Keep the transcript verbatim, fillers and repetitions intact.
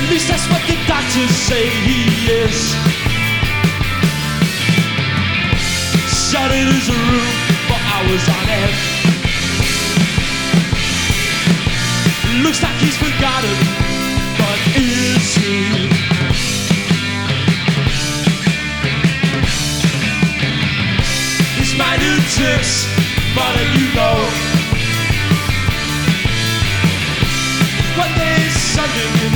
At least that's what the doctors say he is. Shut in his room for hours on end. Looks like he's forgotten, but is he? These minor tricks, but you know, one day Sunday